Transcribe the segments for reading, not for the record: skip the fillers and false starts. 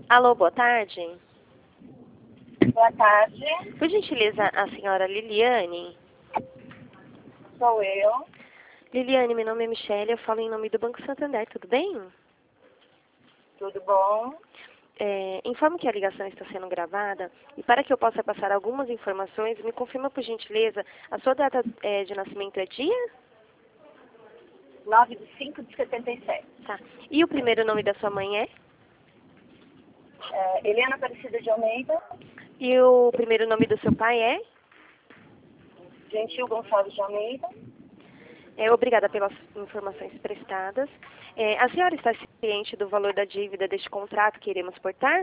Alô, boa tarde. Boa tarde, Por gentileza, a senhora Liliane? sou eu. Liliane, meu nome é Michele, eu falo em nome do Banco Santander, tudo bem? Tudo bom? Informo que a ligação está sendo gravada e para que eu possa passar algumas informações, me confirma por gentileza, a sua data de nascimento é dia? 9/5/77. Tá. E o primeiro nome da sua mãe é? Helena Aparecida de Almeida, E o primeiro nome do seu pai é? Gentil Gonçalves de Almeida. Obrigada pelas informações prestadas. A senhora está ciente do valor da dívida deste contrato que iremos portar?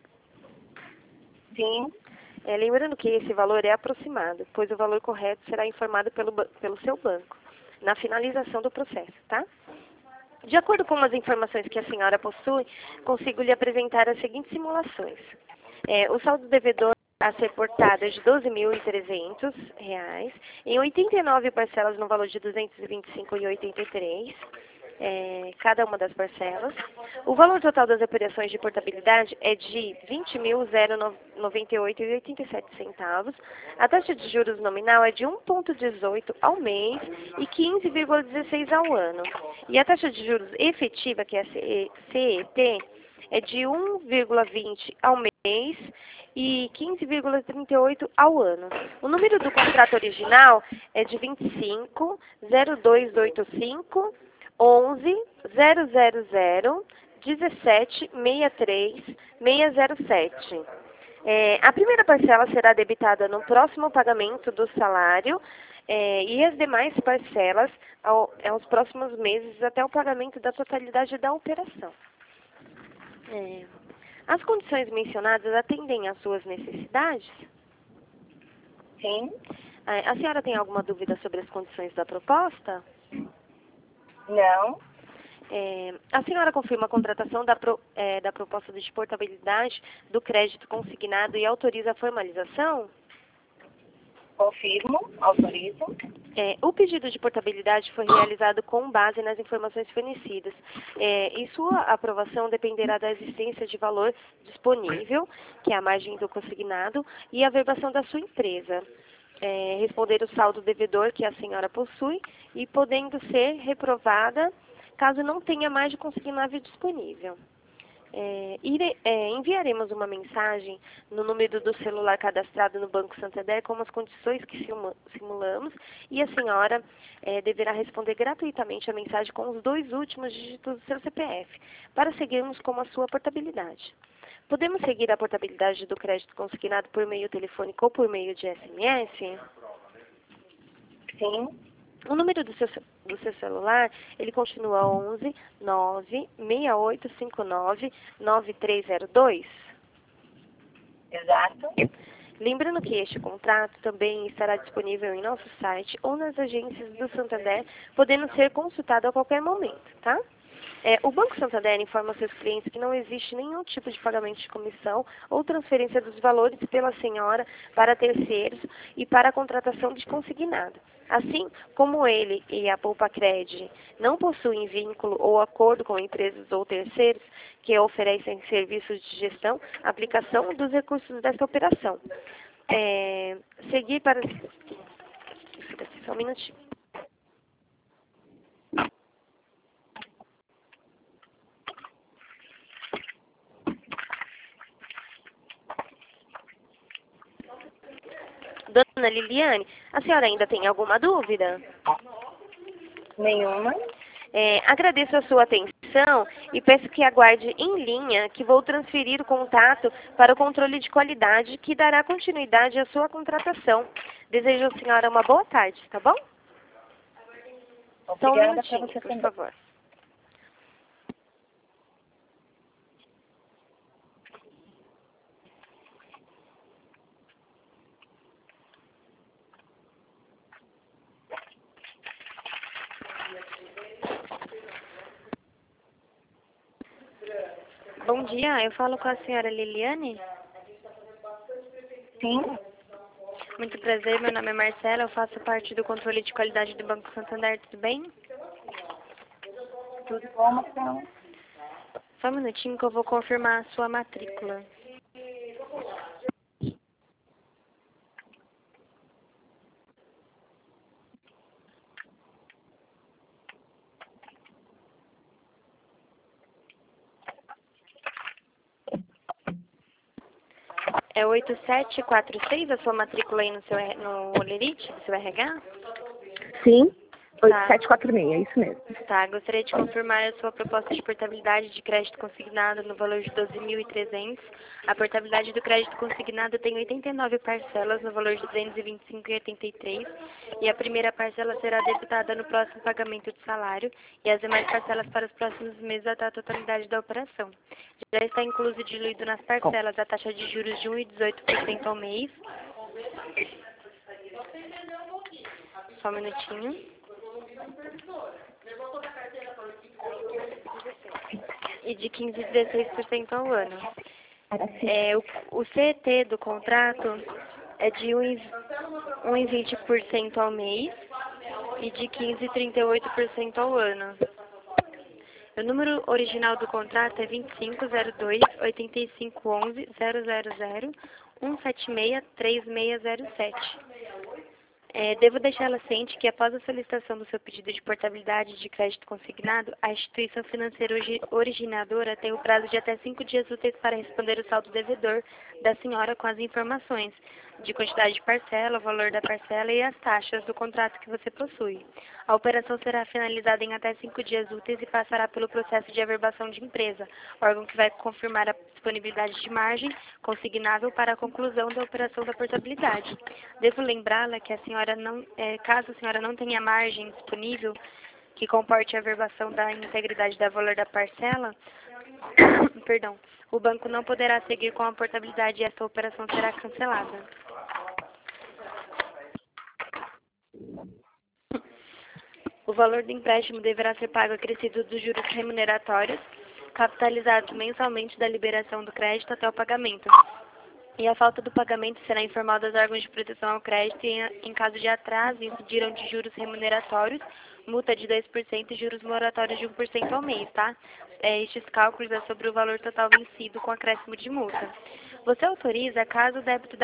Sim, Lembrando que esse valor é aproximado, pois o valor correto será informado pelo seu banco, na finalização do processo, tá? De acordo com as informações que a senhora possui, consigo lhe apresentar as seguintes simulações. O saldo devedor a ser portado é de R$ 12.300, em 89 parcelas no valor de R$ 225,83, cada uma das parcelas. O valor total das operações de portabilidade é de R$ 20.098,87. A taxa de juros nominal é de 1,18 ao mês e 15,16 ao ano. E a taxa de juros efetiva, que é a CET, é de 1,20 ao mês e 15,38 ao ano. O número do contrato original é de 25.0285 11.000 17.63.607. A primeira parcela será debitada no próximo pagamento do salário e as demais parcelas aos próximos meses até o pagamento da totalidade da operação. As condições mencionadas atendem às suas necessidades? sim, A senhora tem alguma dúvida sobre as condições da proposta? não, A senhora confirma a contratação da proposta de portabilidade do crédito consignado e autoriza a formalização? confirmo, autorizo. O pedido de portabilidade foi realizado com base nas informações fornecidas e sua aprovação dependerá da existência de valor disponível, que é a margem do consignado, e a verbação da sua empresa. Responder o saldo devedor que a senhora possui e podendo ser reprovada caso não tenha mais de consignável disponível. Enviaremos uma mensagem no número do celular cadastrado no Banco Santander com as condições que simulamos e a senhora deverá responder gratuitamente a mensagem com os 2 últimos dígitos do seu CPF para seguirmos com a sua portabilidade. Podemos seguir a portabilidade do crédito consignado por meio telefônico ou por meio de SMS? Sim, O número do seu celular, ele continua 11 9 6859 9302. exato. Lembrando que este contrato também estará disponível em nosso site ou nas agências do Santander, podendo ser consultado a qualquer momento, tá? O Banco Santander informa seus clientes que não existe nenhum tipo de pagamento de comissão ou transferência dos valores pela senhora para terceiros e para a contratação de consignado. Assim como ele e a Poupa-Cred não possuem vínculo ou acordo com empresas ou terceiros que oferecem serviços de gestão, aplicação dos recursos desta operação. Seguir para... Só um minutinho. Dona Liliane, a senhora ainda tem alguma dúvida? Nenhuma. Agradeço a sua atenção e peço que aguarde em linha que vou transferir o contato para o controle de qualidade que dará continuidade à sua contratação. Desejo à senhora uma boa tarde, tá bom? Só um Obrigada minutinho, para você por também. favor. Bom dia, eu falo com a senhora Liliane. Sim, Muito prazer, meu nome é Marcela, eu faço parte do controle de qualidade do Banco Santander, tudo bem? tudo bom, Marcelo? Só um minutinho que eu vou confirmar a sua matrícula. É 8746 a sua matrícula aí no Olerite, do seu RH? Sim. Tá. 8746, é isso mesmo. Tá, gostaria de confirmar a sua proposta de portabilidade de crédito consignado no valor de 12.300. A portabilidade do crédito consignado tem 89 parcelas no valor de 225,83 e a primeira parcela será debitada no próximo pagamento de salário e as demais parcelas para os próximos meses até a totalidade da operação. Já está incluso e diluído nas parcelas a taxa de juros de 1,18% ao mês. Só um minutinho. E de 15 a 16% ao ano. O CET do contrato é de 1,20% ao mês e de 15 a 38% ao ano. O número original do contrato é 2502 8511 000 176 3607. Devo deixá-la ciente que, após a solicitação do seu pedido de portabilidade de crédito consignado, a instituição financeira originadora tem o prazo de até 5 dias úteis para responder o saldo devedor da senhora com as informações de quantidade de parcela, o valor da parcela e as taxas do contrato que você possui. A operação será finalizada em até 5 dias úteis e passará pelo processo de averbação de empresa, órgão que vai confirmar a disponibilidade de margem consignável para a conclusão da operação da portabilidade. Devo lembrá-la que caso a senhora não tenha margem disponível que comporte a averbação da integridade do valor da parcela, perdão, o banco não poderá seguir com a portabilidade e esta operação será cancelada. O valor do empréstimo deverá ser pago acrescido dos juros remuneratórios, capitalizados mensalmente da liberação do crédito até o pagamento. E a falta do pagamento será informada aos órgãos de proteção ao crédito e, em caso de atraso, incidirão de juros remuneratórios, multa de 2% e juros moratórios de 1% ao mês, tá? Estes cálculos é sobre o valor total vencido com acréscimo de multa. Você autoriza, caso o débito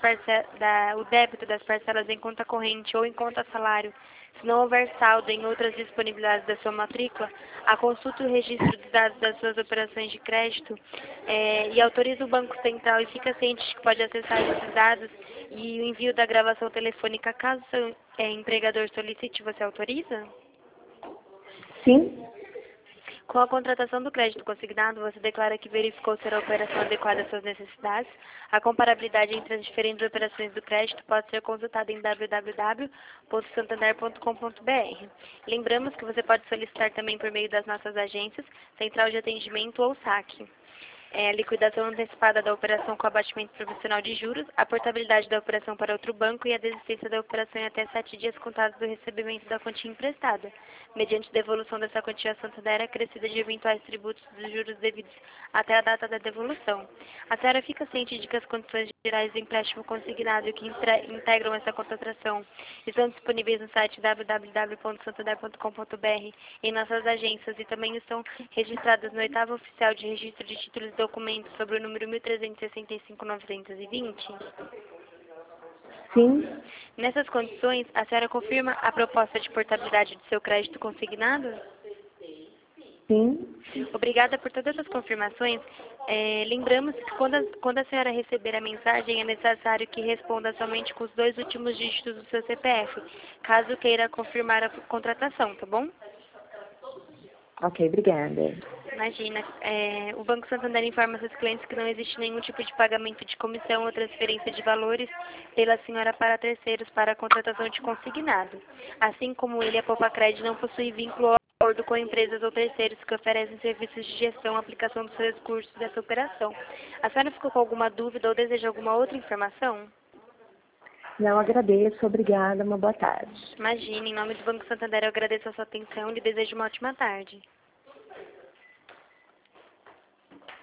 das parcelas em conta corrente ou em conta salário, se não houver saldo em outras disponibilidades da sua matrícula, a consulta e o registro dos dados das suas operações de crédito e autoriza o Banco Central e fica ciente de que pode acessar esses dados e o envio da gravação telefônica caso seu empregador solicite, você autoriza? Sim. Com a contratação do crédito consignado, você declara que verificou ser a operação adequada às suas necessidades. A comparabilidade entre as diferentes operações do crédito pode ser consultada em www.santander.com.br. Lembramos que você pode solicitar também por meio das nossas agências, central de atendimento ou saque. A liquidação antecipada da operação com abatimento provisional de juros, a portabilidade da operação para outro banco e a desistência da operação em até 7 dias contados do recebimento da quantia emprestada, mediante devolução dessa quantia à Santander acrescida de eventuais tributos dos juros devidos até a data da devolução. A senhora fica ciente de que as condições gerais do empréstimo consignado que integram essa contratação estão disponíveis no site www.santander.com.br em nossas agências e também estão registradas no 8º Oficial de Registro de Títulos e Documentos sobre o número 1365-920? Sim. Nessas condições, a senhora confirma a proposta de portabilidade do seu crédito consignado? Sim. Obrigada por todas as confirmações. Lembramos que quando a senhora receber a mensagem, é necessário que responda somente com os 2 últimos dígitos do seu CPF, caso queira confirmar a contratação, tá bom? Ok, obrigada. Imagina, o Banco Santander informa seus clientes que não existe nenhum tipo de pagamento de comissão ou transferência de valores pela senhora para terceiros para a contratação de consignado. Assim como ele, a Poupa-Cred não possui vínculo ou acordo com empresas ou terceiros que oferecem serviços de gestão ou aplicação dos seus recursos dessa operação. A senhora ficou com alguma dúvida ou deseja alguma outra informação? Não, agradeço. Obrigada. Uma boa tarde. Imagina, em nome do Banco Santander eu agradeço a sua atenção e lhe desejo uma ótima tarde.